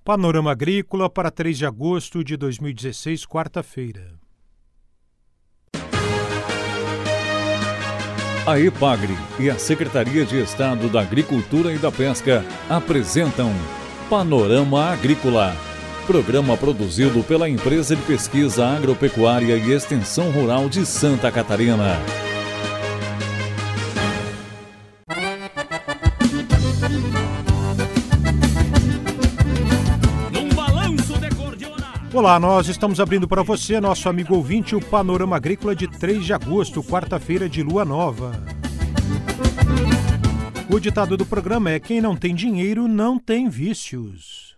Panorama Agrícola para 3 de agosto de 2016, quarta-feira. A EPAGRE e a Secretaria de Estado da Agricultura e da Pesca apresentam Panorama Agrícola, programa produzido pela Empresa de Pesquisa Agropecuária e Extensão Rural de Santa Catarina. Olá, nós estamos abrindo para você, nosso amigo ouvinte, o Panorama Agrícola de 3 de agosto, quarta-feira de lua nova. O ditado do programa é: quem não tem dinheiro não tem vícios.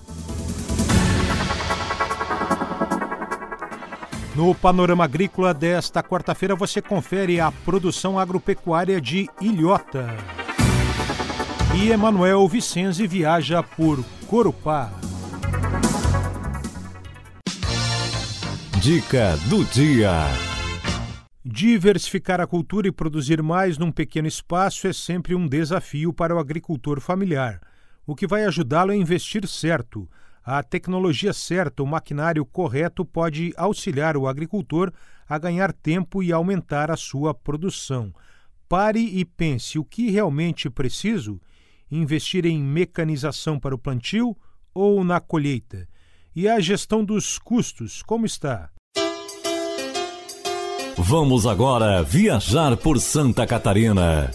No Panorama Agrícola desta quarta-feira você confere a produção agropecuária de Ilhota. E Emanuel Vicenzi viaja por Corupá. Dica do dia. Diversificar a cultura e produzir mais num pequeno espaço é sempre um desafio para o agricultor familiar. O que vai ajudá-lo é investir certo. A tecnologia certa, o maquinário correto pode auxiliar o agricultor a ganhar tempo e aumentar a sua produção. Pare e pense: o que realmente preciso? Investir em mecanização para o plantio ou na colheita? E a gestão dos custos, como está? Vamos agora viajar por Santa Catarina.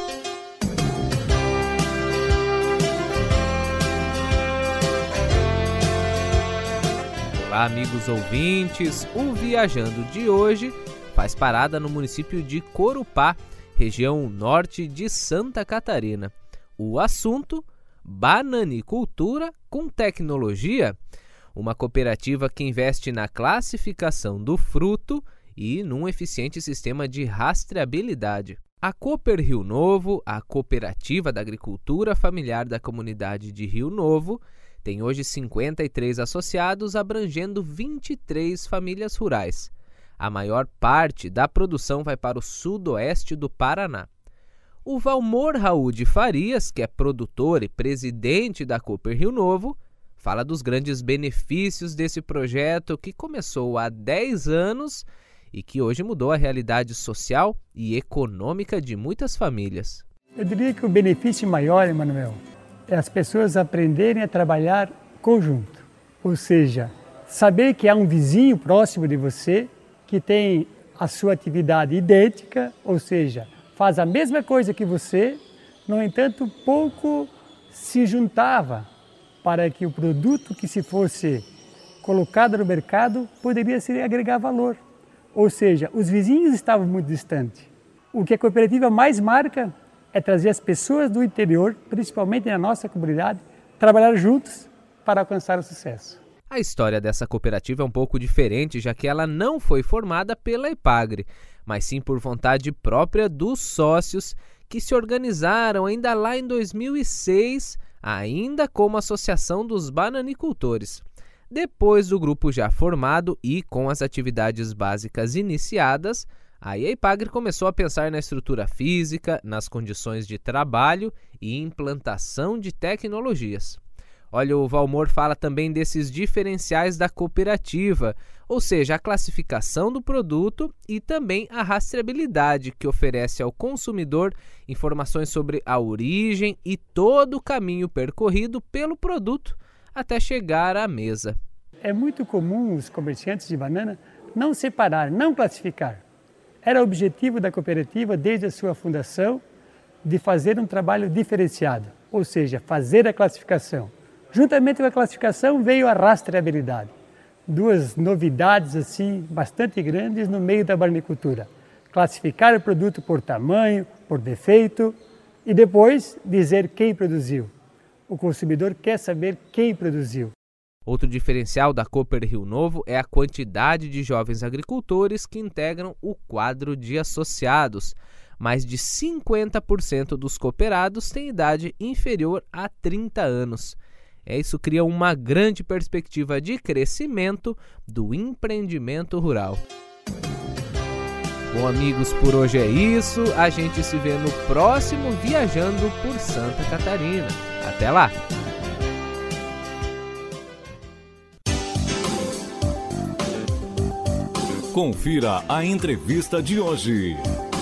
Olá, amigos ouvintes. O Viajando de hoje faz parada no município de Corupá, região norte de Santa Catarina. O assunto: bananicultura com tecnologia. Uma cooperativa que investe na classificação do fruto e num eficiente sistema de rastreabilidade. A Cooper Rio Novo, a cooperativa da agricultura familiar da comunidade de Rio Novo, tem hoje 53 associados, abrangendo 23 famílias rurais. A maior parte da produção vai para o sudoeste do Paraná. O Valmor Raul de Farias, que é produtor e presidente da Cooper Rio Novo, fala dos grandes benefícios desse projeto que começou há 10 anos e que hoje mudou a realidade social e econômica de muitas famílias. Eu diria que o benefício maior, Emanuel, é as pessoas aprenderem a trabalhar conjunto. Ou seja, saber que há um vizinho próximo de você que tem a sua atividade idêntica, ou seja, faz a mesma coisa que você, no entanto, pouco se juntava para que o produto que se fosse colocado no mercado poderia se agregar valor. Ou seja, os vizinhos estavam muito distantes. O que a cooperativa mais marca é trazer as pessoas do interior, principalmente na nossa comunidade, trabalhar juntos para alcançar o sucesso. A história dessa cooperativa é um pouco diferente, já que ela não foi formada pela EPAGRE, mas sim por vontade própria dos sócios que se organizaram ainda lá em 2006, ainda como Associação dos Bananicultores. Depois do grupo já formado e com as atividades básicas iniciadas, a EPAGRE começou a pensar na estrutura física, nas condições de trabalho e implantação de tecnologias. Olha, o Valmor fala também desses diferenciais da cooperativa, ou seja, a classificação do produto e também a rastreabilidade, que oferece ao consumidor informações sobre a origem e todo o caminho percorrido pelo produto até chegar à mesa. É muito comum os comerciantes de banana não separar, não classificar. Era o objetivo da cooperativa, desde a sua fundação, de fazer um trabalho diferenciado, ou seja, fazer a classificação. Juntamente com a classificação veio a rastreabilidade. Duas novidades assim bastante grandes no meio da bananicultura. Classificar o produto por tamanho, por defeito e depois dizer quem produziu. O consumidor quer saber quem produziu. Outro diferencial da Cooper Rio Novo é a quantidade de jovens agricultores que integram o quadro de associados. Mais de 50% dos cooperados têm idade inferior a 30 anos. Isso cria uma grande perspectiva de crescimento do empreendimento rural. Bom, amigos, por hoje é isso. A gente se vê no próximo Viajando por Santa Catarina. Até lá! Confira a entrevista de hoje.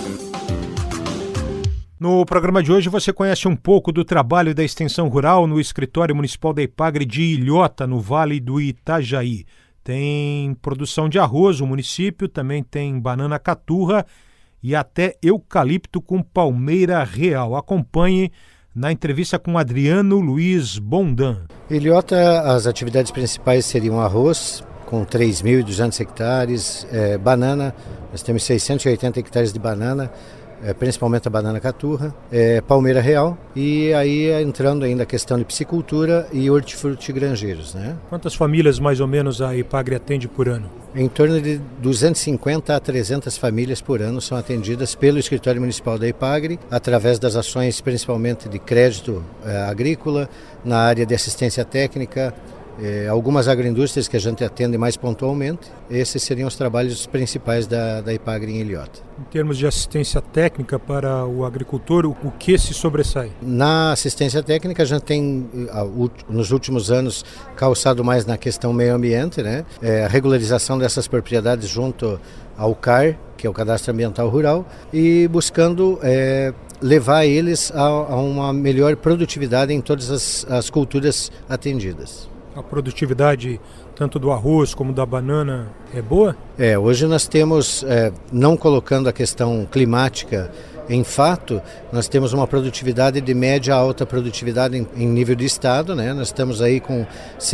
No programa de hoje você conhece um pouco do trabalho da extensão rural no escritório municipal da Ipagre de Ilhota, no Vale do Itajaí. Tem produção de arroz, o município também tem banana caturra e até eucalipto com palmeira real. Acompanhe na entrevista com Adriano Luiz Bondan. Ilhota, as atividades principais seriam arroz, com 3.200 hectares, banana, nós temos 680 hectares de banana, principalmente a banana caturra, palmeira real e aí entrando ainda a questão de piscicultura e hortifrutigranjeiros, né? Quantas famílias mais ou menos a Ipagre atende por ano? Em torno de 250 a 300 famílias por ano são atendidas pelo escritório municipal da Ipagre através das ações principalmente de crédito agrícola, na área de assistência técnica, algumas agroindústrias que a gente atende mais pontualmente. Esses seriam os trabalhos principais da Ipagre em Ilhota. Em termos de assistência técnica para o agricultor, o que se sobressai? Na assistência técnica a gente tem, nos últimos anos, calçado mais na questão meio ambiente, né? A regularização dessas propriedades junto ao CAR, que é o Cadastro Ambiental Rural, e buscando levar eles a uma melhor produtividade em todas as culturas atendidas. A produtividade tanto do arroz como da banana é boa? Hoje nós temos, não colocando a questão climática em fato, nós temos uma produtividade de média a alta produtividade em nível de estado, né? Nós estamos aí com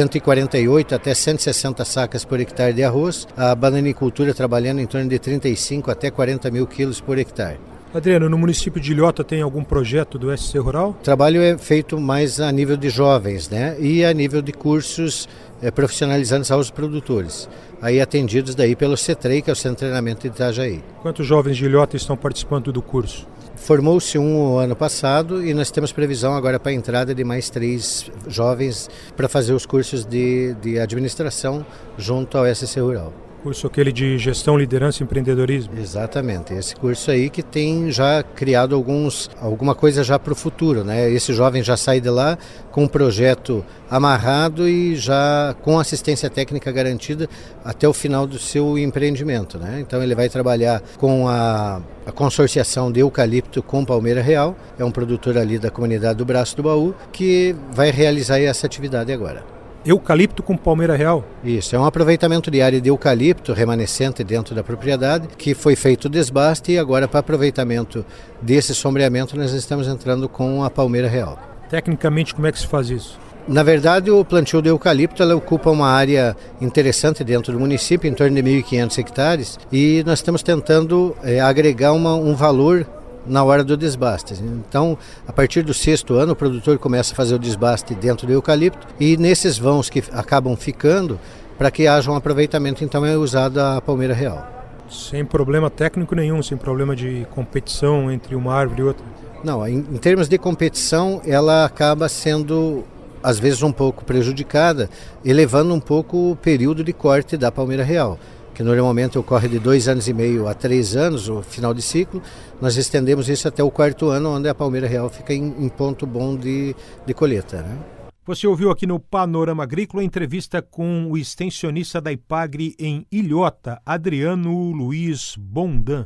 148 até 160 sacas por hectare de arroz, a bananicultura trabalhando em torno de 35 até 40 mil quilos por hectare. Adriano, no município de Ilhota tem algum projeto do SC Rural? O trabalho é feito mais a nível de jovens, né? E a nível de cursos profissionalizantes aos produtores, aí atendidos daí pelo CETREI, que é o Centro de Treinamento de Itajaí. Quantos jovens de Ilhota estão participando do curso? Formou-se um ano passado e nós temos previsão agora para a entrada de mais 3 jovens para fazer os cursos de administração junto ao SC Rural. Curso aquele de gestão, liderança e empreendedorismo? Exatamente, esse curso aí que tem já criado alguma coisa já para o futuro, né? Esse jovem já sai de lá com um projeto amarrado e já com assistência técnica garantida até o final do seu empreendimento, né? Então ele vai trabalhar com a consorciação de eucalipto com palmeira real, é um produtor ali da comunidade do Braço do Baú que vai realizar essa atividade agora. Eucalipto com palmeira real? Isso, é um aproveitamento de área de eucalipto remanescente dentro da propriedade, que foi feito o desbaste e agora para aproveitamento desse sombreamento nós estamos entrando com a palmeira real. Tecnicamente, como é que se faz isso? Na verdade, o plantio de eucalipto ela ocupa uma área interessante dentro do município, em torno de 1.500 hectares, e nós estamos tentando agregar um valor na hora do desbaste. Então, a partir do 6º ano, o produtor começa a fazer o desbaste dentro do eucalipto e nesses vãos que acabam ficando, para que haja um aproveitamento, então é usada a palmeira real. Sem problema técnico nenhum, sem problema de competição entre uma árvore e outra? Não, em termos de competição, ela acaba sendo, às vezes, um pouco prejudicada, elevando um pouco o período de corte da palmeira real, que normalmente ocorre de 2 anos e meio a 3 anos, o final de ciclo. Nós estendemos isso até o 4º ano, onde a palmeira real fica em ponto bom de colheita, né? Você ouviu aqui no Panorama Agrícola a entrevista com o extensionista da Ipagre em Ilhota, Adriano Luiz Bondan.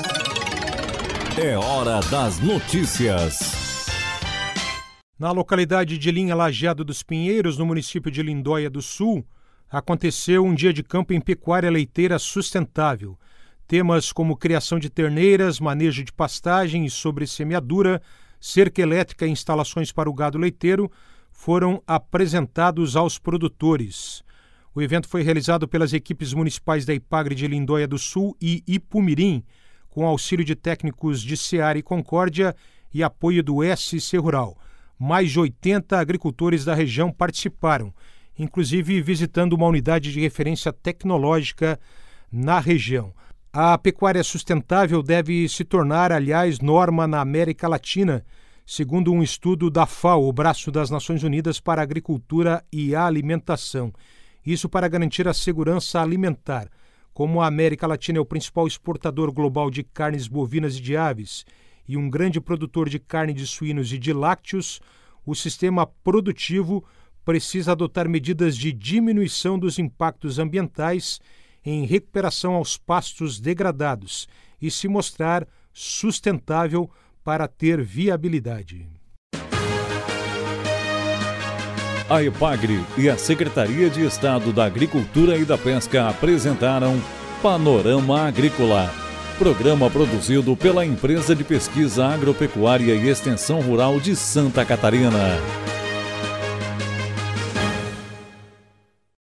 É hora das notícias. Na localidade de Linha Lajeado dos Pinheiros, no município de Lindóia do Sul, aconteceu um dia de campo em pecuária leiteira sustentável. Temas como criação de terneiras, manejo de pastagem e sobre semeadura, cerca elétrica e instalações para o gado leiteiro foram apresentados aos produtores. O evento foi realizado pelas equipes municipais da Ipagre de Lindóia do Sul e Ipumirim, com auxílio de técnicos de Seara e Concórdia e apoio do SC Rural. Mais de 80 agricultores da região participaram, inclusive visitando uma unidade de referência tecnológica na região. A pecuária sustentável deve se tornar, aliás, norma na América Latina, segundo um estudo da FAO, o Braço das Nações Unidas para a Agricultura e a Alimentação. Isso para garantir a segurança alimentar. Como a América Latina é o principal exportador global de carnes bovinas e de aves e um grande produtor de carne de suínos e de lácteos, o sistema produtivo precisa adotar medidas de diminuição dos impactos ambientais em recuperação aos pastos degradados e se mostrar sustentável para ter viabilidade. A EPAGRE e a Secretaria de Estado da Agricultura e da Pesca apresentaram Panorama Agrícola, programa produzido pela Empresa de Pesquisa Agropecuária e Extensão Rural de Santa Catarina.